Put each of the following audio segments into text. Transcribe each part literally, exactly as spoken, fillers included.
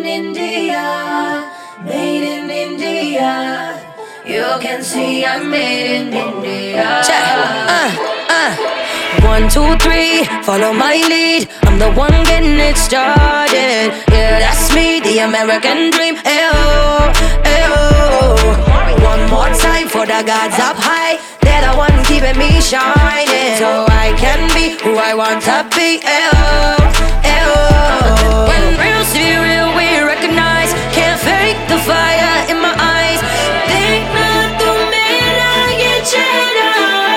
in India, made in India. You can see I'm made in India. Check. Uh, uh. One, two, three, follow my lead. I'm the one getting it started. Yeah, that's me, the American dream. Ayo, ayo. One more time for the gods up high. They're the one keeping me shining, so I can be who I want to be. Ayo, ayo. When real see real, we recognize. Can't fake the fire in my eyes. Think not the man I get cheddar.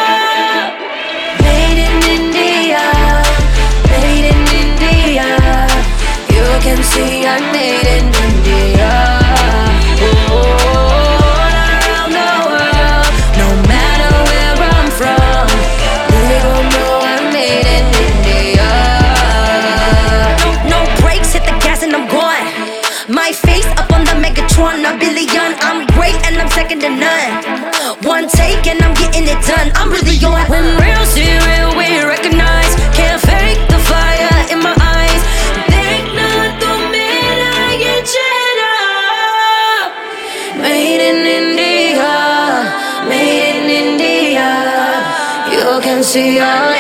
Made in India, made in India. You can see I'm made in India. Oh, all around the world, no matter where I'm from, they gon' know I'm made in India. No, no brakes, hit the gas and I'm gone. My face up on the Megatron, a billion. I'm great and I'm second to none. One take and I'm getting it done. I'm really on. When real see real, we recognize. Can't fake the fire in my eyes. Think not the man I get cheddar. Made in India, made in India. You can see all